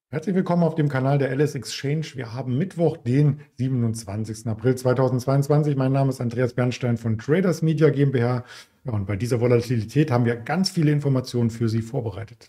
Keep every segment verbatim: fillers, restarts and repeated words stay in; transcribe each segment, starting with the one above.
Herzlich willkommen auf dem Kanal der L S Exchange. Wir haben Mittwoch, den siebenundzwanzigsten April zweitausendzweiundzwanzig. Mein Name ist Andreas Bernstein von Traders Media GmbH. Ja, und bei dieser Volatilität haben wir ganz viele Informationen für Sie vorbereitet.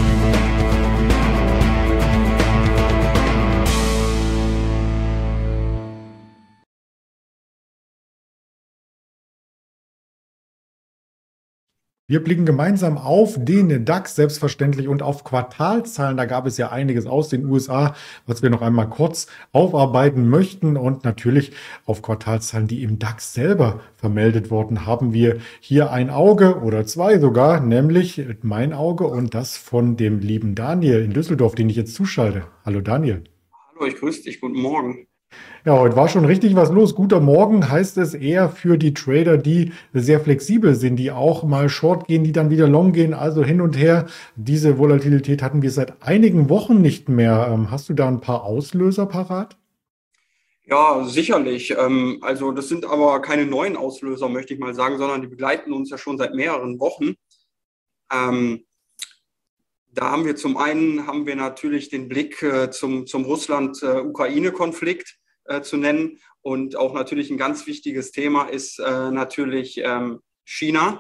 Wir blicken gemeinsam auf den DAX selbstverständlich und auf Quartalzahlen. Da gab es ja einiges aus den U S A, was wir noch einmal kurz aufarbeiten möchten. Und natürlich auf Quartalzahlen, die im DAX selber vermeldet wurden, haben wir hier ein Auge oder zwei sogar, nämlich mein Auge und das von dem lieben Daniel in Düsseldorf, den ich jetzt zuschalte. Hallo Daniel. Hallo, ich grüße dich, guten Morgen. Ja, heute war schon richtig was los. Guter Morgen heißt es eher für die Trader, die sehr flexibel sind, die auch mal Short gehen, die dann wieder Long gehen, also hin und her. Diese Volatilität hatten wir seit einigen Wochen nicht mehr. Ähm, Hast du da ein paar Auslöser parat? Ja, sicherlich. Ähm, Also das sind aber keine neuen Auslöser, möchte ich mal sagen, sondern die begleiten uns ja schon seit mehreren Wochen. Ähm, Da haben wir zum einen haben wir natürlich den Blick äh, zum, zum Russland-Ukraine-Konflikt äh, zu nennen. Und auch natürlich ein ganz wichtiges Thema ist äh, natürlich ähm, China.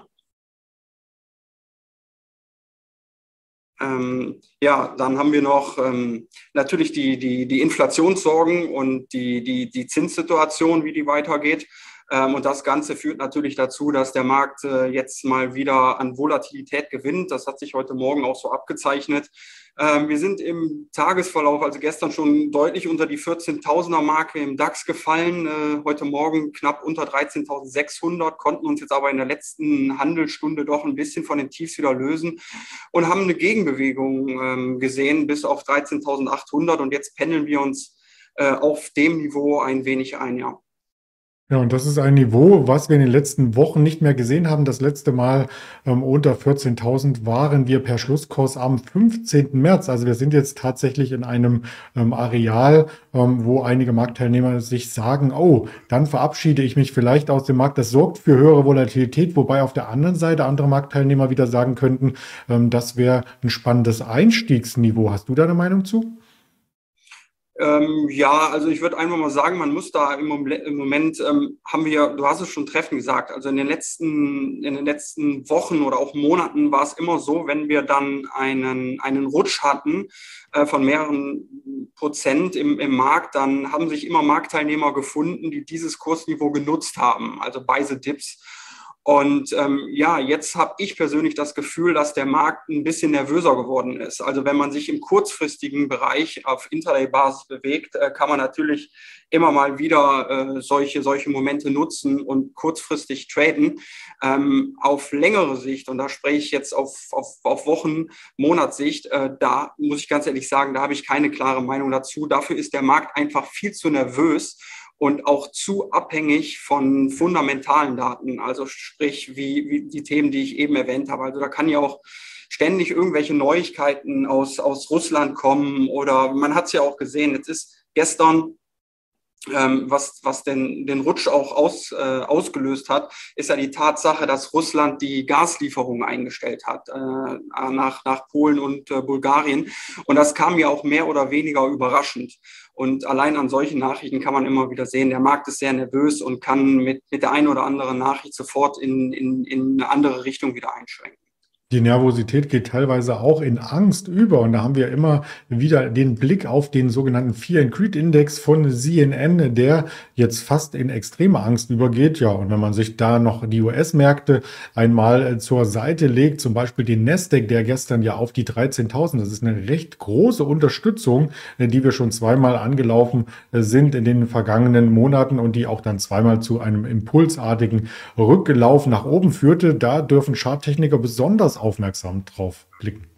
Ähm, ja, dann haben wir noch ähm, natürlich die, die, die Inflationssorgen und die, die, die Zinssituation, wie die weitergeht. Ähm, und das Ganze führt natürlich dazu, dass der Markt äh, jetzt mal wieder an Volatilität gewinnt. Das hat sich heute Morgen auch so abgezeichnet. Ähm, wir sind im Tagesverlauf, also gestern schon deutlich unter die vierzehntausender-Marke im DAX gefallen. Äh, heute Morgen knapp unter dreizehntausendsechshundert, konnten uns jetzt aber in der letzten Handelsstunde doch ein bisschen von den Tiefs wieder lösen und haben eine Gegenbewegung ähm, gesehen bis auf dreizehntausendachthundert und jetzt pendeln wir uns äh, auf dem Niveau ein wenig ein, ja. Ja, und das ist ein Niveau, was wir in den letzten Wochen nicht mehr gesehen haben. Das letzte Mal ähm, unter vierzehntausend waren wir per Schlusskurs am fünfzehnten März. Also wir sind jetzt tatsächlich in einem ähm, Areal, ähm, wo einige Marktteilnehmer sich sagen, oh, dann verabschiede ich mich vielleicht aus dem Markt. Das sorgt für höhere Volatilität, wobei auf der anderen Seite andere Marktteilnehmer wieder sagen könnten, ähm, das wäre ein spannendes Einstiegsniveau. Hast du da eine Meinung zu? Ähm, ja, also ich würde einfach mal sagen, man muss da im Moment, im Moment ähm, haben wir, du hast es schon treffend gesagt, also in den letzten, in den letzten Wochen oder auch Monaten war es immer so, wenn wir dann einen, einen Rutsch hatten äh, von mehreren Prozent im, im Markt, dann haben sich immer Marktteilnehmer gefunden, die dieses Kursniveau genutzt haben, also buy the dips. Und ähm, ja, jetzt habe ich persönlich das Gefühl, dass der Markt ein bisschen nervöser geworden ist. Also wenn man sich im kurzfristigen Bereich auf Intraday-Basis bewegt, äh, kann man natürlich immer mal wieder äh, solche, solche Momente nutzen und kurzfristig traden. Ähm, auf längere Sicht, und da spreche ich jetzt auf, auf, auf Wochen, Monatssicht, äh, da muss ich ganz ehrlich sagen, da habe ich keine klare Meinung dazu. Dafür ist der Markt einfach viel zu nervös und auch zu abhängig von fundamentalen Daten, also sprich wie, wie die Themen, die ich eben erwähnt habe. Also da kann ja auch ständig irgendwelche Neuigkeiten aus, aus Russland kommen oder man hat es ja auch gesehen, jetzt ist gestern ähm, was, was den, den Rutsch auch aus, äh, ausgelöst hat, ist ja die Tatsache, dass Russland die Gaslieferungen eingestellt hat äh, nach, nach Polen und äh, Bulgarien. Und das kam ja auch mehr oder weniger überraschend. Und allein an solchen Nachrichten kann man immer wieder sehen, der Markt ist sehr nervös und kann mit, mit der einen oder anderen Nachricht sofort in, in, in eine andere Richtung wieder einschwenken. Die Nervosität geht teilweise auch in Angst über. Und da haben wir immer wieder den Blick auf den sogenannten Fear and Greed Index von C N N, der jetzt fast in extreme Angst übergeht. Ja, und wenn man sich da noch die U S-Märkte einmal zur Seite legt, zum Beispiel den Nasdaq, der gestern ja auf die dreizehntausend, das ist eine recht große Unterstützung, die wir schon zweimal angelaufen sind in den vergangenen Monaten und die auch dann zweimal zu einem impulsartigen Rücklauf nach oben führte. Da dürfen Charttechniker besonders aufmerksam drauf blicken.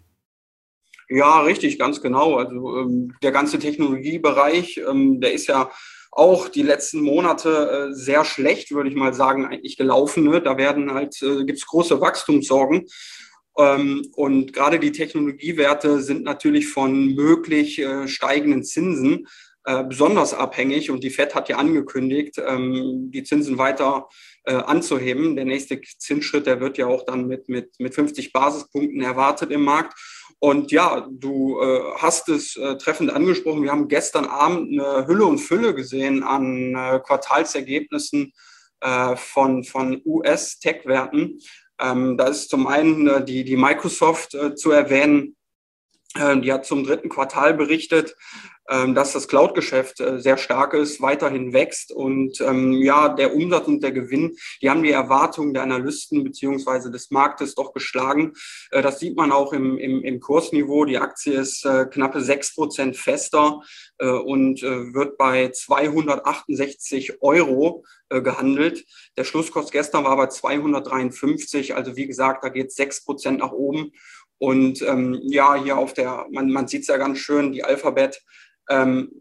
Ja, richtig, ganz genau. Also ähm, der ganze Technologiebereich, ähm, der ist ja auch die letzten Monate äh, sehr schlecht, würde ich mal sagen, eigentlich gelaufen. Ne? Da werden halt, äh, gibt es große Wachstumssorgen. Ähm, und gerade die Technologiewerte sind natürlich von möglich äh, steigenden Zinsen äh, besonders abhängig. Und die Fed hat ja angekündigt, ähm, die Zinsen weiter äh, anzuheben. Der nächste Zinsschritt, der wird ja auch dann mit, mit, mit fünfzig Basispunkten erwartet im Markt. Und ja, du äh, hast es äh, treffend angesprochen. Wir haben gestern Abend eine Hülle und Fülle gesehen an äh, Quartalsergebnissen äh, von, von U S-Tech-Werten. Ähm, da ist zum einen äh, die, die Microsoft äh, zu erwähnen. Äh, die hat zum dritten Quartal berichtet, ähm, dass das Cloud-Geschäft äh, sehr stark ist, weiterhin wächst und ähm, ja, der Umsatz und der Gewinn, die haben die Erwartungen der Analysten beziehungsweise des Marktes doch geschlagen. Äh, das sieht man auch im, im, im Kursniveau. Die Aktie ist äh, knappe sechs Prozent fester äh, und äh, wird bei zweihundertachtundsechzig Euro äh, gehandelt. Der Schlusskurs gestern war bei zweihundertdreiundfünfzig. Also wie gesagt, da geht es sechs Prozent nach oben. Und ähm, ja, hier auf der, man, man sieht es ja ganz schön, die Alphabet ähm,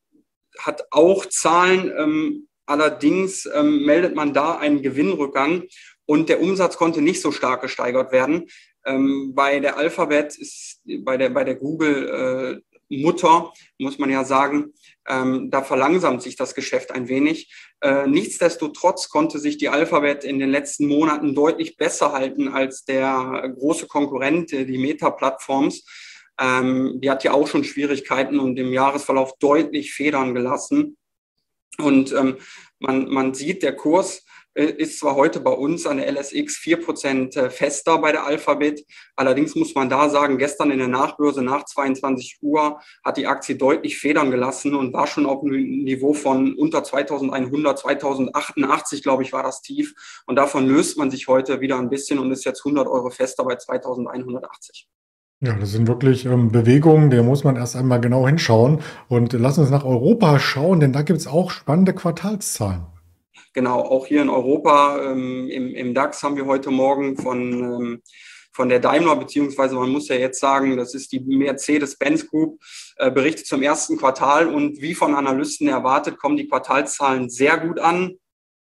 hat auch Zahlen, ähm, allerdings ähm, meldet man da einen Gewinnrückgang und der Umsatz konnte nicht so stark gesteigert werden. Ähm, bei der Alphabet ist, bei der, bei der Google äh, Mutter, muss man ja sagen, ähm, da verlangsamt sich das Geschäft ein wenig. Äh, nichtsdestotrotz konnte sich die Alphabet in den letzten Monaten deutlich besser halten als der große Konkurrent, die Meta-Plattforms. Ähm, die hat ja auch schon Schwierigkeiten und im Jahresverlauf deutlich Federn gelassen. Und ähm, man, man sieht, der Kurs ist zwar heute bei uns an der L S X vier Prozent fester bei der Alphabet. Allerdings muss man da sagen, gestern in der Nachbörse nach zweiundzwanzig Uhr hat die Aktie deutlich Federn gelassen und war schon auf einem Niveau von unter zweitausendeinhundert, zweitausendachundachtzig, glaube ich, war das tief. Und davon löst man sich heute wieder ein bisschen und ist jetzt hundert Euro fester bei zweitausendeinhundertachtzig. Ja, das sind wirklich ähm, Bewegungen, da muss man erst einmal genau hinschauen. Und lass uns nach Europa schauen, denn da gibt es auch spannende Quartalszahlen. Genau, auch hier in Europa, ähm, im, im DAX haben wir heute Morgen von, ähm, von der Daimler, beziehungsweise man muss ja jetzt sagen, das ist die Mercedes-Benz Group, äh, berichtet zum ersten Quartal und wie von Analysten erwartet, kommen die Quartalszahlen sehr gut an.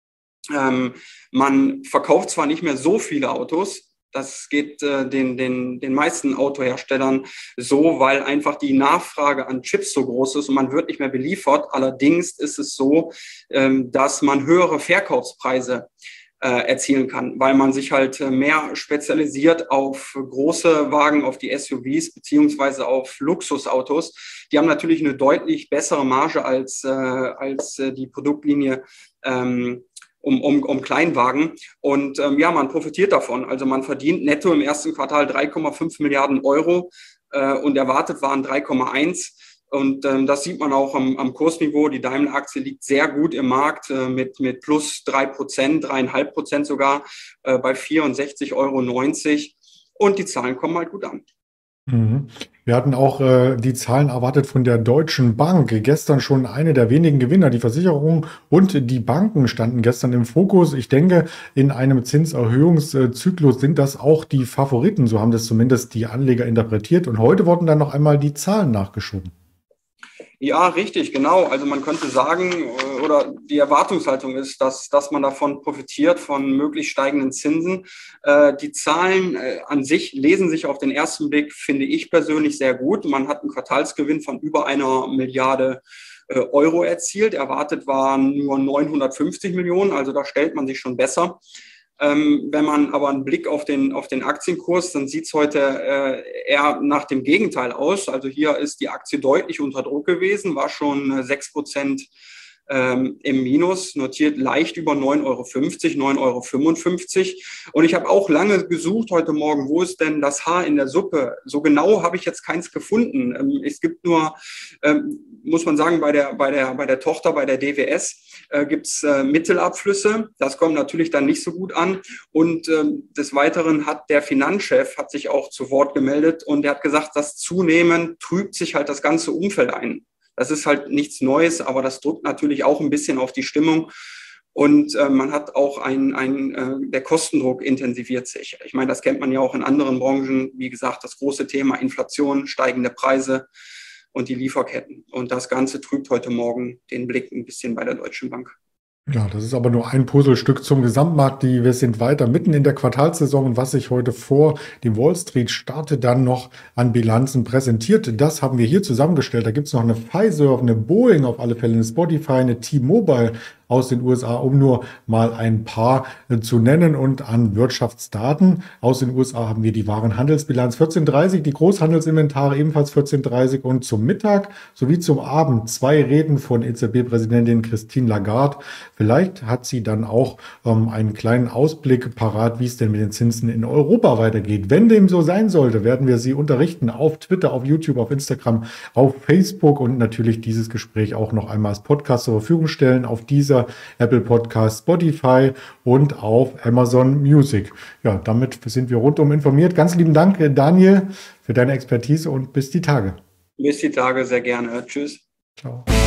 Ähm, man verkauft zwar nicht mehr so viele Autos, das geht äh, den, den, den meisten Autoherstellern so, weil einfach die Nachfrage an Chips so groß ist und man wird nicht mehr beliefert. Allerdings ist es so, ähm, dass man höhere Verkaufspreise äh, erzielen kann, weil man sich halt mehr spezialisiert auf große Wagen, auf die S U Vs beziehungsweise auf Luxusautos. Die haben natürlich eine deutlich bessere Marge als, äh, als äh, die Produktlinie ähm, Um, um, um Kleinwagen. Und ähm, ja, man profitiert davon. Also man verdient netto im ersten Quartal drei Komma fünf Milliarden Euro äh, und erwartet waren drei Komma eins. Und ähm, das sieht man auch am, am Kursniveau. Die Daimler-Aktie liegt sehr gut im Markt äh, mit, mit plus drei Prozent, dreieinhalb Prozent sogar äh, bei vierundsechzig Euro neunzig. Und die Zahlen kommen halt gut an. Mhm. Wir hatten auch äh, die Zahlen erwartet von der Deutschen Bank. Gestern schon eine der wenigen Gewinner. Die Versicherung und die Banken standen gestern im Fokus. Ich denke, in einem Zinserhöhungszyklus sind das auch die Favoriten. So haben das zumindest die Anleger interpretiert. Und heute wurden dann noch einmal die Zahlen nachgeschoben. Ja, richtig, genau. Also man könnte sagen, oder die Erwartungshaltung ist, dass, dass man davon profitiert, von möglichst steigenden Zinsen. Äh, die Zahlen äh, an sich lesen sich auf den ersten Blick, finde ich persönlich, sehr gut. Man hat einen Quartalsgewinn von über einer Milliarde äh, Euro erzielt. Erwartet waren nur neunhundertfünfzig Millionen, also da stellt man sich schon besser. Ähm, wenn man aber einen Blick auf den, auf den Aktienkurs, dann sieht es heute äh, eher nach dem Gegenteil aus. Also hier ist die Aktie deutlich unter Druck gewesen, war schon äh, sechs Prozent ähm, im Minus, notiert leicht über neun Euro fünfzig, neun Euro fünfundfünfzig. Und ich habe auch lange gesucht heute Morgen, wo ist denn das Haar in der Suppe? So genau habe ich jetzt keins gefunden. Ähm, es gibt nur, ähm, muss man sagen, bei der, bei der, bei der Tochter, bei der D W S, äh, gibt es äh, Mittelabflüsse. Das kommt natürlich dann nicht so gut an. Und ähm, des Weiteren hat der Finanzchef hat sich auch zu Wort gemeldet und er hat gesagt, dass zunehmend trübt sich halt das ganze Umfeld ein. Das ist halt nichts Neues, aber das drückt natürlich auch ein bisschen auf die Stimmung. Und äh, man hat auch ein, ein äh, der Kostendruck intensiviert sich. Ich meine, das kennt man ja auch in anderen Branchen. Wie gesagt, das große Thema Inflation, steigende Preise und die Lieferketten. Und das Ganze trübt heute Morgen den Blick ein bisschen bei der Deutschen Bank. Ja, das ist aber nur ein Puzzlestück zum Gesamtmarkt. Die, wir sind weiter mitten in der Quartalssaison und was sich heute vor dem Wall Street Start dann noch an Bilanzen präsentiert, das haben wir hier zusammengestellt. Da gibt es noch eine Pfizer, eine Boeing, auf alle Fälle eine Spotify, eine T-Mobile, aus den U S A, um nur mal ein paar äh, zu nennen. Und an Wirtschaftsdaten aus den U S A haben wir die Warenhandelsbilanz vierzehn Uhr dreißig, die Großhandelsinventare ebenfalls vierzehn Uhr dreißig und zum Mittag sowie zum Abend zwei Reden von E Z B-Präsidentin Christine Lagarde. Vielleicht hat sie dann auch ähm, einen kleinen Ausblick parat, wie es denn mit den Zinsen in Europa weitergeht. Wenn dem so sein sollte, werden wir Sie unterrichten auf Twitter, auf YouTube, auf Instagram, auf Facebook und natürlich dieses Gespräch auch noch einmal als Podcast zur Verfügung stellen auf dieser Apple Podcast, Spotify und auf Amazon Music. Ja, damit sind wir rundum informiert. Ganz lieben Dank, Daniel, für deine Expertise und bis die Tage. Bis die Tage, sehr gerne. Tschüss. Ciao.